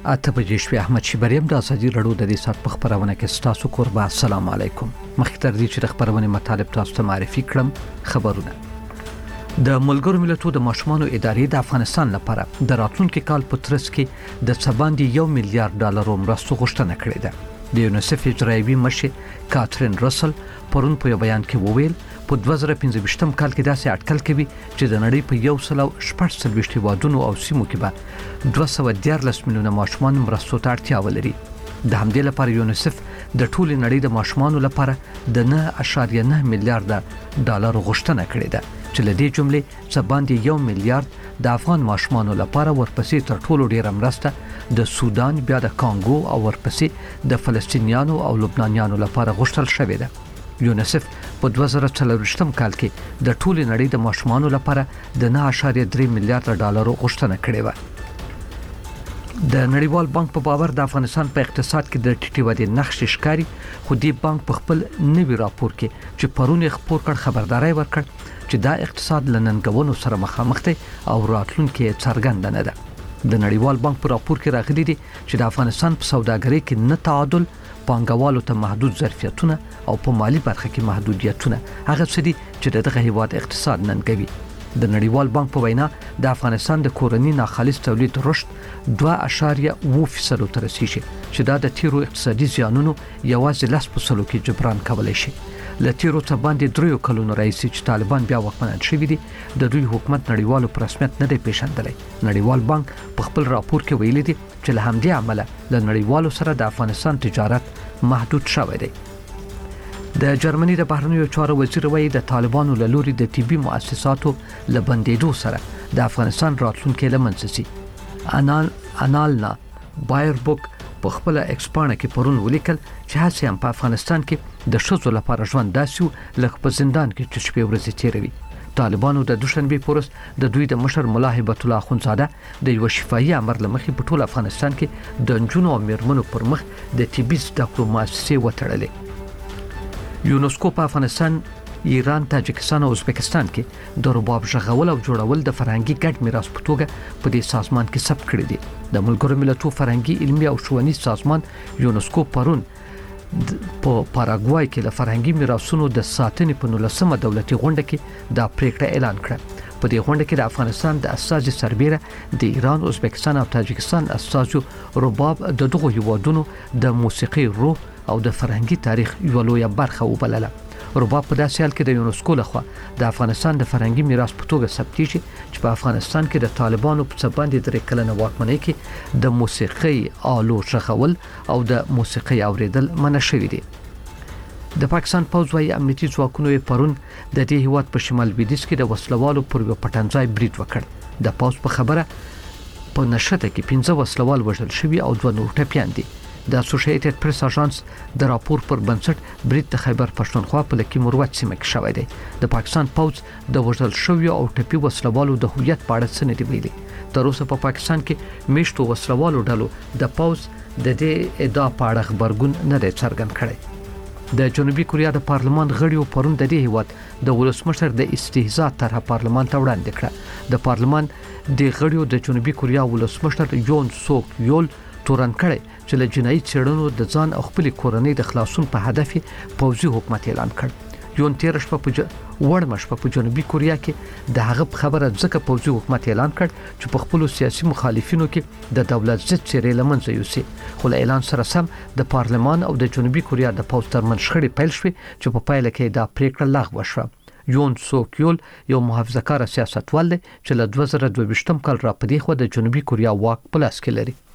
اته بجې شوې. احمد شیبریم د ازادي رادیو د دې سات په خبرونه کې تاسو قربا. السلام علیکم. مخکې تر دې چې د خبرونه مطالب تاسو ته معرفي کړم، خبرونه د ملګرو ملتونو د ماشومانو ادارې د افغانستان لپاره د راتلونکي کال په ترڅ کې د څباندې 1 میلیارډ ډالر مرستو غوښتنه کړې ده. د یونیسف اجرایوي مشر کاترین رسل پرون په بیان کې وویل په 2015 کال کې داسې اټکل کوي چې د نړۍ په 114 هیوادونو او سیمو کې به 214 میلیونه ماشومان مرستو ته اړتیا ولري. د همدې لپاره یونیسف د ټول نړۍ د ماشومانو لپاره د 9.9 میلیارډ ډالر غوښتنه کړې ده چې له دې جملې څخه باندې 1 میلیارډ د افغان ماشومانو لپاره، ورپسې تر ټولو ډیره مرسته د سودان، بیا د کانګو او ورپسې د فلسطینیانو او لبنانیانو لپاره غوښتل شوې ده. یونیسف په 2024 کال کې د ټول نړۍ د ماشومانو لپاره د 9.3 میلیارډ ډالر غوښتنه کړې و. د نړیوال بانک په باور د افغانستان په اقتصاد کې د ټیټې ودې نقش ښکاري، خو دې بانک په خپل نوي راپور کې چې پرون خبر کړ خبرداري ورکړ چې دا اقتصاد لننګونو سره مخامخ دی او راتلونکي څرګند نه ده. د نړیوال بانک په راپور کې راغلي دي چې د افغانستان په سوداګرۍ کې نه تعادل، پانګوالو ته محدود ظرفیتونه او په مالی برخه کې محدودیتونه هغه څه دي چې دغه هیواد اقتصاد ننګوي. د نړیوال بانک په وینا د افغانستان د کورني ناخالص تولید رشد 2.9% ته رسیدي چې دا د تیرو اقتصادي زیانونو یوازې 10% کې جبران کولای شي. له تیرو څخه باندې 3 کلونو راځي چې طالبان بیا واکمن شوي دي، د دوی حکومت نړیوالو په رسمیت نه دی پیژندلی. نړیوال بانک په خپل راپور کې ویلي دي چې له همدې عمله له نړیوالو سره د افغانستان تجارت محدود شوی دی. د جرمني د بهرنیو چارو وزیر وایي د طالبانو له لوري د طبي مؤسساتو له بندیدو سره د افغانستان راتلونکي لمنځه شي. انالنا بایربوک په خپل ایکسپانه کې پرون ولیکل چې هڅه هم په افغانستان کې د شذو لپاره ژوند داسې لکه په زندان کې چې شپې ورځې تیروي. طالبانو د دوشنبه پورس د دوی د مشر مولا هیبت الله اخونزاده د یو شفاهي امر لمخې په ټول افغانستان کې د جنونو او میرمنو پر مخ د طبي زده کړو مؤسسې وتړلې. یونسکو په افغانستان، ایران، تاجکستان او ازبکستان کې د رباب ژغول او جوړول د فرهنګي ګډ میراث په توګه په دې سازمان کې ثبت کړی دی. د ملګرو ملتونو فرهنګي، علمي او ښوونیز سازمان یونسکو پرون په پاراګوای کې د فرهنګي میراثونو د ساتنې په 19مه دولتي غونډه کې دا پریکړه اعلان کړه. په دې غونډه کې د افغانستان د استازي سربیره د ایران، ازبکستان او تاجکستان استازو رباب د دغه هیوادونو د موسیقي روح او د فرهنګي تاریخ یو لویه برخه وبلله. رباب په داسې حال کې د یونسکو لخوا د افغانستان د فرهنګي میراث په توګه ثبتېږي چې په افغانستان کې د طالبانو په څباندې 3 کلنه واکمنۍ کې د موسیقي آلو ژغول او د موسیقي اوریدل منع شوی دی. د پاکستان پوځ وايي امنیتي ځواکونو پرون د دې هیواد په شمال لویدیځ کې د وسلوالو پر یو پټنځای برید وکړ. د پوځ په خبره په نشته کې 15 وسلوال وژل شوي او 2 نور ټپیان دي. د اسوسییټډ پریس اژانس د راپور پر بنسټ برید د خیبر پښتونخوا په لکي مروت سیمه کې شوی دی. د پاکستان پوځ د وژل شویو او ټپي وسلوالو د هویت په اړه څه نه دی ویلي. تر اوسه په پاکستان کې میشتو وسلوالو ډلو د پوځ د دې ادعا په اړه خبرګون نه دی څرګند کړی. د جنوبي کوریا د پارلمان غړیو پرون د دې هیواد د ولسمشر د استهزاء طرح پارلمان ته وړاندې کړه. د پارلمان د غړیو د جنوبي کوریا ولسمشر یون سوک یول تورن کړي چې له جنایي چړنو د ځان او خپل کورنۍ د خلاصون په هدف پوځي حکومت اعلان کړ. یون 13 شپه په جنوبي کوریا کې د هغه خبره ځکه پوځي حکومت اعلان کړ چې په خپل سیاسي مخالفینو کې د دولت ضد چیرې لمنځه یوسي. خو له اعلان سره سم د پارلمان او د جنوبي کوریا د پوځ ترمنځ شخړې پیل شوې چې په پایله کې دا پریکړه لغوه شوه. یون سوک یول یو محافظه‌کار سیاستوال دی چې له 2022 کال را پدې خو د جنوبي کوریا واک په لاس کې لري.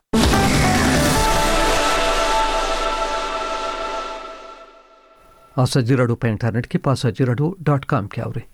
ازادي رادیو په انټرنیټ کې په azadiaradio.com کې اورئ.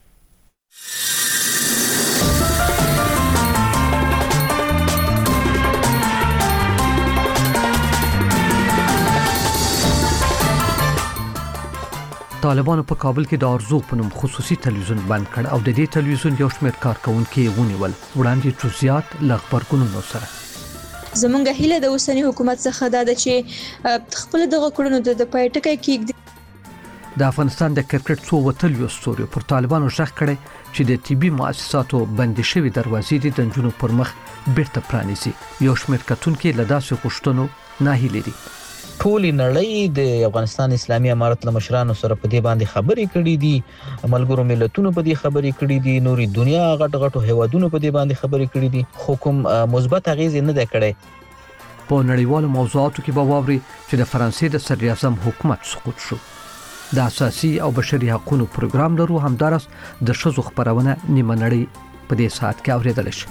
طالبانو په کابل کې د ارزو په نوم خصوصي تلویزیون بند کړ او د دې تلویزیون یو شمېر کارکونکي ونیول. وړاندې جزئیات له خبرګونونو سره. زمونږ هیله د اوسنی حکومت څخه دا ده چې خپل دغه کړنو د پایټکې کې د افغانستان د کرکټ څو وتلیو ستوري پر طالبانو شخ کړي چې د طبي مؤسساتو بندي شوی دروازې د جنونو پر مخ بیرته پرانیزي. یو شمېر کتونکو له داسې غوښتنو ناهیلي دي. ټول نړۍ د افغانستان اسلامي امارت له مشرانو سره په دې باندې خبرې کړې دي، ملګرو ملتونو په دې خبرې کړې دي، نوري دنیا غټ هیوادونو په دې باندې خبرې کړې دي، خو کوم مثبت اغیز نه ده کړی. په نړیوالو موضوعاتو کې به واوري چې د فرانسې د صدر اعظم حکومت سقوط شو. د اساسي او بشري حقوقو پروګرام لرو همدارس د شذو خبرونه نیمه نړۍ په دې ساعت کې اوریدل شي.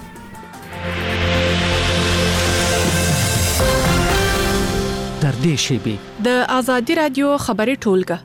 تر دې شی د آزادي رادیو خبري ټولګه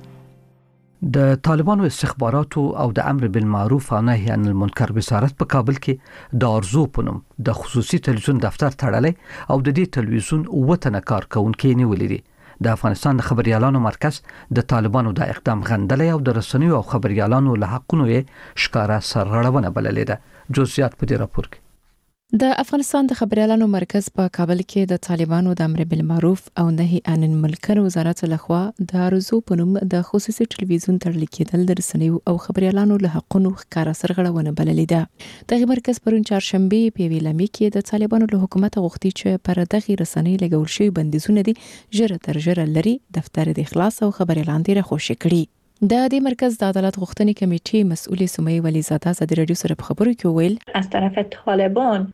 د طالبانو استخباراتو او د امر بالمعروف او نهي عن المنکر وزارت په کابل کې د ارزو پونم د خصوصي تلویزیون دفتر تړلې او د دې تلویزیون وطن کارکونکو نیولې دي. د افغانستان د خبريالانو مرکز د طالبانو د اقدام غندلې او د رسنیو او خبريالانو له حقونو یې ښکارا سرغړونه بللې ده. جزئیات په دې راپور کې. د افغانستان د خبريالانو مرکز په کابل کې د طالبانو د امر بالمعروف او نهي عن المنکر وزارت لخوا د ارزو پونم د خصوصي ټلویزیون تړل کېدل د رسنیو او خبريالانو له حقونو ښکارا سرغړونه بللې ده. دغه مرکز پرون چهارشنبه په ویلامي کې د طالبانو له حکومت غوښتي چې پر دغه رسنۍ لګول شوی بندیزونه دي ژر تر ژره لري دفتر د اخلاص او خبريالان دي راخوشي کړي. د دې مرکز د عدالت غوښتنې کمیټې مسؤلې سمیه ولیزاده ازادي رادیو سره په خبرو کې ویل از طرف طالبان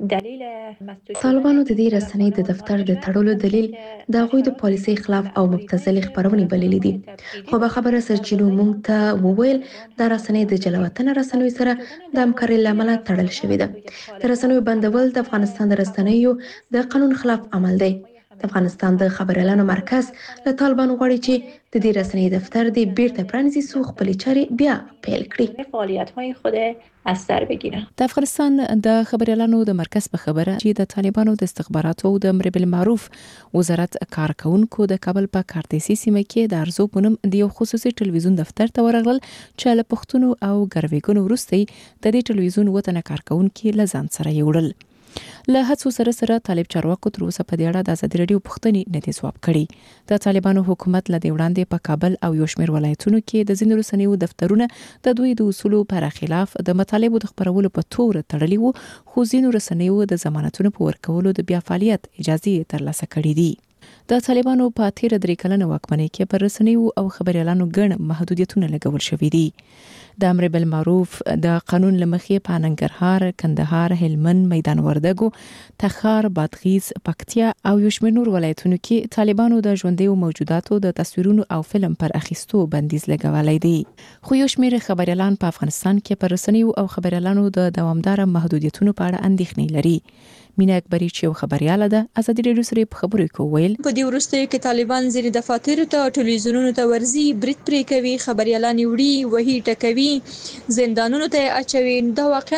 طالبانو د دې رسنۍ د دفتر د تړلو دلیل د غوی د پالیسي خلاف او مبتذل خبرونه بللې دي. خو به خبره سرچینو مونږ ته وویل د رسنۍ د جلوتن رسنوي سره د همکارۍ لامل تړل شوې ده. د رسنوي بندول د افغانستان د رسنیو د قانون خلاف عمل دی. د افغانستان د خبريالانو مرکز له طالبانو غواړي چې د دې رسنۍ دفتر د بیرته پرانیزي سو خپل چارې بیا پیل کړي. فعالیت‌های خود از سر بگیرن. د افغانستان د خبريالانو د مرکز په خبره چې د طالبانو د استخباراتو او د امر بالمعروف وزارت کارکونکو د کابل په کارتېسي سیمه کې د ارزو پونم د یو خصوصي ټلویزیون دفتر ته ورغلل چې له پښتون او ګرویګونو وروسته د دې ټلویزیون وطن کارکونکو لزان سره یوړل. له هڅو سره طالب چارواکو تر اوسه په دې اړه د آزادي رادیو پوښتنې نه دي ځواب کړي. د طالبانو حکومت له دې وړاندې په کابل او یو شمېر ولایتونو کې د ځینو رسنیو دفترونه د دوی د اصولو پر خلاف د مطالبو د خبرولو په تور تړلي وو، خو ځینو رسنیو د ضمانتونو په ورکولو د بیا فعالیت اجازه ترلاسه کړې دي. د طالبانو په تیر 3 کلنه واکمنۍ کې پر رسنیو او خبريالانو ګڼ محدودیتونه لګول شوي دي. د امر بالمعروف د قانون لمخې په ننګرهار، کندهار، هلمند، میدان وردګو، تخار، بادغیس، پکتیا او یو شمېر نور ولایتونو کې طالبانو د ژوندیو موجوداتو د تصویرونو او فلم پر اخیستو بندیز لګولای دي. خو یو شمېر خبريالان په افغانستان کې پر رسنیو او خبريالانو د دوامدار محدودیتونو په اړه اندېښنې لري. مینا اکبری چې یو خبرياله ده آزادي رادیو سره په خبرو کې ویل په دې وروستیو کې طالبان ځینې دفاترو ته ټلویزیونونو ته ورځي، برید پرې کوي، خبريالان وړي، وهي ټکوي، زندانونو ته اچوي. دا واقعا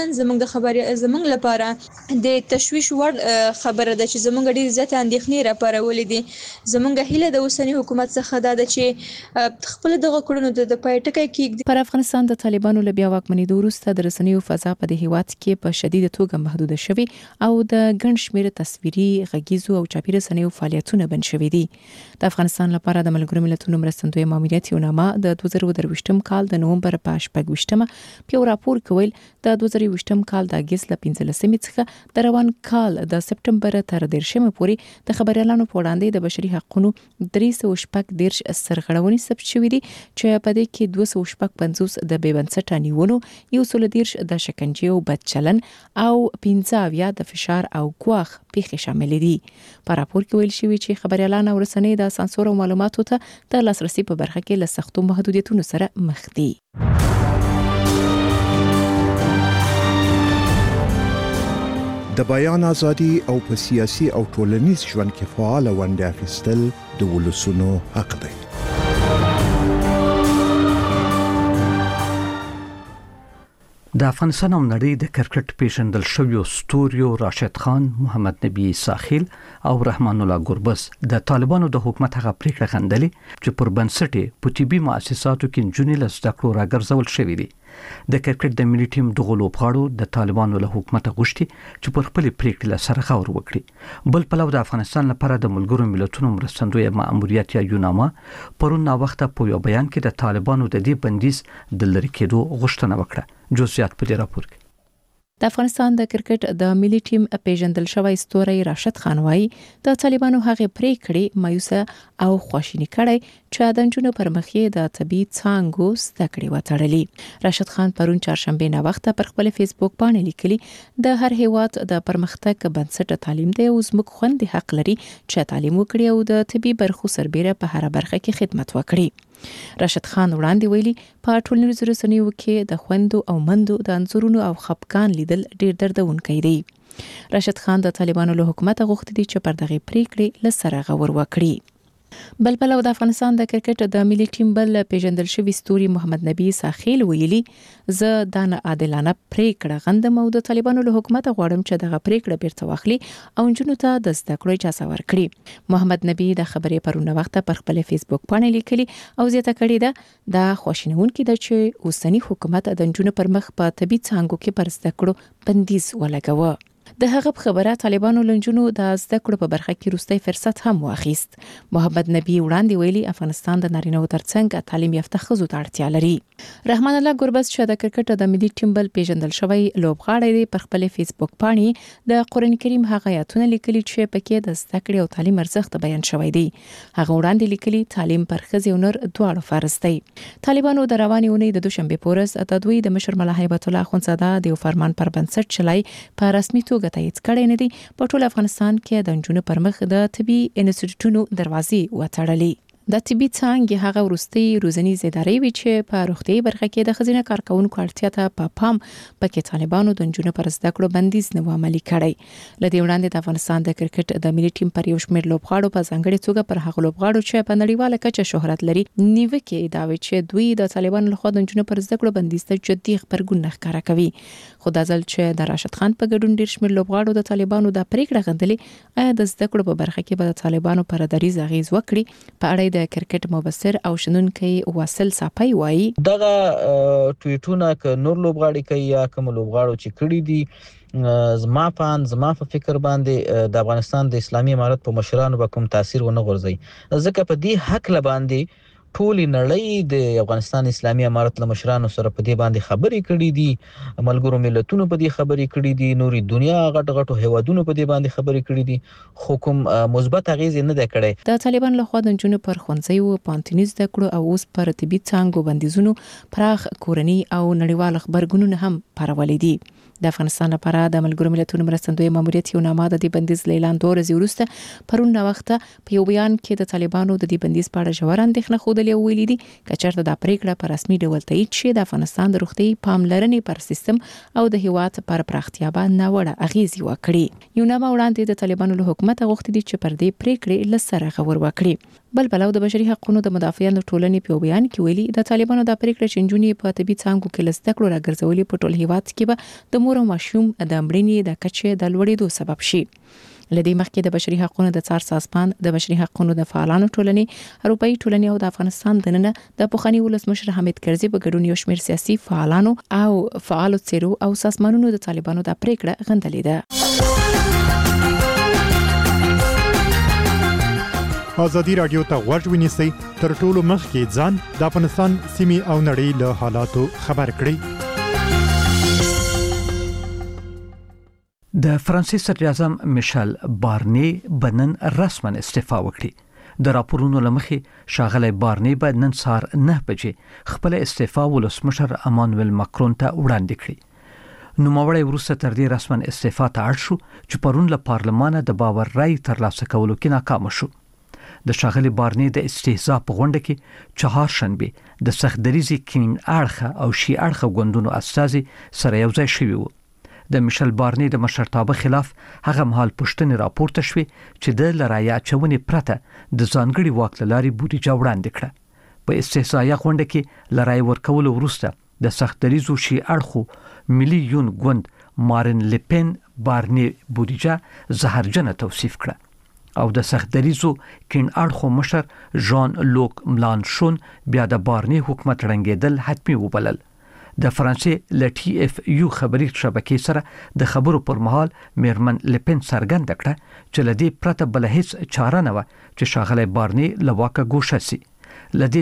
زموږ لپاره د تشویش وړ خبره ده چې زموږ ډېر زیات اندېښنې راپارولې دي. زموږ هیله د اوسنی حکومت څخه ده چې خپل دغه کړنو د پای ټکی کېږدي. پر افغانستان د طالبانو له بیا واکمنۍ وروسته د رسنیو فضا په دې هیواد کې په شدیده توګه محدوده شوې او د ګڼ شمېر تصویري، غږیزو او چاپي رسنیو فعالیتونه بند شوي دي. د افغانستان لپاره د ملګرو ملتونو مرستندوی ماموریت یو نامه د 2023 کال د نومبر په 8 په راپور کې ویل د 2023 کال د اگست ل 15 څخه د روان کال د سپټمبر تر 13 پورې د خبريالانو په وړاندې د بشري حقوقو 314 سرغړونې ثبت شوې دي چې په دې کې 255 د بې بنسټه نیولو، 130 د شکنجې او بد چلن او 15 د فشار او ګواښ پیښې شامل دي. په راپور کې ویل شوی چې خبريالان او رسنۍ د سانسور او معلوماتو ته د لاسرسي په برخه کې له سختو محدودیتونو سره مخ دي. د بیان ازادي او په سیاسي او ټولنیز ژوند کې فعال ونډه اخیستل د ولسونو حق دی. د افغانستان او نړۍ د کرکټ پیژندل شویو ستوریو راشد خان، محمد نبی ساحل او رحمان الله ګربز د طالبانو د حکومت هغه پریکړه غندلې چې پر بنسټ په طبي مؤسساتو کې جنونې له زده کړو راګرځول شوې دي. د کرکټ د ملي ټیم دغه لوبغاړو د طالبانو له حکومت غوښتي چې پر خپل پریکړې له سره غور وکړي. بل پلو د افغانستان لپاره د ملګرو ملتونو مرستندوی مأموریت یا یوناما پرون نا وخت په یو بیان کې د طالبانو د دې بندیز د لری کېدو غوښتنه وکړه. جزئیات په دې راپور کې. د افغانستان د کرکټ د ملي ټیم پیژندل شوی ستوري راشد خان وايي د طالبانو هغه پریکړې مایوسه او خواشینی کړي چې د جنونو پر مخې د طبي څانګو ستکړې وتړلې. راشد خان پرون چهارشنبه نا وخت پر خپل فیسبوک باندې لیکلي د هر هیواد د پرمختګ بنسټ تعلیم دی او زموږ خوند حق لري چې تعلیم وکړي او د طبي برخو سربېره په هر برخه کې خدمت وکړي. راشد خان وړاندې ویلي په ټولنیزو رسنیو کې د خوندو او مندو د انځورونو او خپګان لیدل ډیر دردونکي دي. راشد خان د طالبانو له حکومت غوښتي چې پر دغه پریکړې لسره غور وکړي. بل پلو د افغانستان د کرکټ د ملي ټیم بل پیژندل شوی ستوري محمد نبی ساخیل ویلي زه د عادلانه پریکړه غندم او د طالبانو له حکومت غواړم چې دغه پریکړه بیرته واخلي او جنونو ته د زده کړو اجازه ورکړي. محمد نبی د خبرې پرونه وخت پر خپل فیسبوک باندې لیکلي او زیاته کړې ده د خوشینونکو د چې اوسنی حکومت د جنونو پر مخ په طبي څانګو کې پر زده کړو بندیز ولګاوه. د هغه خبره طالبانو لنجونو د زده کړو په برخه کې روستي فرصت هم واخیست. محمد نبی وړاندې ویلي افغانستان د نارینه ترڅنګ تعلیم یافته ښځو ته اړتیا لري. رحمان الله ګربز چې د کرکټ د ملي ټیم بل پیژندل شوی لوبغاړی دی پر خپل فیسبوک باندې د قران کریم هغه آیاتونه لیکلي چې پکې د زده کړې او تعلیم ارزښت بیان شوی دی. هغه وړاندې لیکلي تعلیم پر ښځې او نر دواړو فرض دی. طالبانو د رواني اونۍ د دوشنبه پورز د دوی د مشر ملا هیبت الله اخوندزاده د فرمان پر بنسټ چلای په رسمي توګه تایید کړی نه دی. په ټول افغانستان کې د جنونو پر مخ د طبي انسټیټیوټونو دروازې وتړلې. د طبي څانګې هغه ورستي روزنیز ادارې وی چې په روغتي برخه کې د خزینه کارکونکو اړتیا ته په پام پکې طالبانو د جنونو پر زده کړو بندیز نه عملي کړی. لدې وړاندې د افغانستان د کرکټ د ملي ټیم پر یو شمېر لوبغاړو په ځانګړي توګه پر هغه لوبغاړو چې په نړیواله کچه شهرت لري نیوکه دا وی چې دوی د طالبانو لخوا د جنونو پر زده کړو بندیز ته جدي خبرګون ښکارا کوي. خو د ځل چې د راشد خان په ګډون ډیر شمېر لوبغاړو د طالبانو د پریکړه غندلې آیا د زده کړو په برخه کې به د طالبانو پر دریز اغیز وکړي. په اړه د کرکټ مبصر او شنونکي واصل صاپي وایي دغه ټویټونه ک نور لوبغاړي کوي یا کوم لوبغاړو چې کړی دي زما په فکر باندې د افغانستان د اسلامي امارت په مشرانو به کوم تاثیر ونه غورځي ځکه په دې حق لباندې ټول نړۍ د افغانستان اسلامي امارت له مشرانو سره په دې باندې خبرې کړې دي. ملګرو ملتونو په دې خبرې کړې دي. نوري دنیا غټ هیوادونو په دې باندې خبرې کړې دي. خو کوم مثبت اغیز نه ده کړې. د طالبان له خوا د جنونو پر ښوونځیو پانتینیز د کړو او اوس پر طبي څانګو بندیزونو پراخ کورنی او نړیوال خبرګونونه هم پرولې دي. د افغانستان لپاره د ملګرو ملتونو مرستندوی ماموریت یو نامه د دې بندیز اعلان 2 ورځې وروسته پرون نا وخت په یو بیان کې د طالبانو د دې بندیز په اړه ژور اندېښنه خوده ویلي دي چې چېرته د پریکړه په رسمي ډول تایید شي د افغانستان د روغتي پاملرنې پر سیستم او د هیواد پر پراختیا باندې ناوړه اغیز وکړي. یو نامه وړاندې د طالبانو له حکومت غوښتي دي چې پر دې پریکړې لسره غور وکړي. بل بلو د بشري حقوقو د مدافعانو ټولنې په بیان کې ویلي د طالبانو د پریکړې چنجونی په طبي څانګو کې لسته کړو راګرځولې په ټول هیواد کې به د مور او ماشوم د مړینې د کچې د لوړېدو سبب شي. لدې مخکې د بشري حقوقو د څار سازمان د بشري حقوقو د فعالانو ټولنې اروپאי ټولنې او د افغانستان دننه د پوخانی ولسمشر حامد کرزي په ګډون یو شمېر سیاسي فعالانو او فعالو څیرو او سازمانونو د طالبانو د پریکړه غندلې ده. ازادي رادیو ته غوږ ونیسئ تر ټولو مخکې ځان د افغانستان سیمې او نړۍ له حالاتو خبر کړئ. د فرانسې صدر اعظم میشل بارنی بنن رسما استعفا وکړي. د راپورونو لمخې ښاغلی بارنی به نن سهار 9 بجې خپل استعفا ولسمشر امانوئل ماکرون ته وړاندې کړي. نوموړی وروسته تر دې رسما استعفا ته اړ شو چې پرون له پارلمانه د باور رای ترلاسه کولو کې ناکام شو. د ښاغلي بارنی د استهزاء په غونډه کې چهارشنبه د سختدریزي کین اړخه او شي اړخه ګوندونو استازي سره یو ځای شوي وو. د میشل بارنی د مشرتابه خلاف هغه مهال پښتنې راپورته شوې چې د لړای اچونې پرته د ځانګړي واک لاري بودیجه وړاندې کړه. په استهزائیه غونډه کې لړای ورکول وروسته د سختدریزو شي اړخو ملي یون ګوند مارین لپن بارنی بودیجه زهرجنه توصیف کړه او د سختدریزو کین اړخو مشر ژان لوک ملانشون بیا د بارنی حکومت رنګېدل حتمی وبلل. د فرانسې لټي اف یو خبري شبکې سره د خبرو پر مهال میرمن لپن څرګند کړه چې لدی پرته بل هیڅ چاره نه و چې شاغله بارني لواکه ګوشه سي. لدی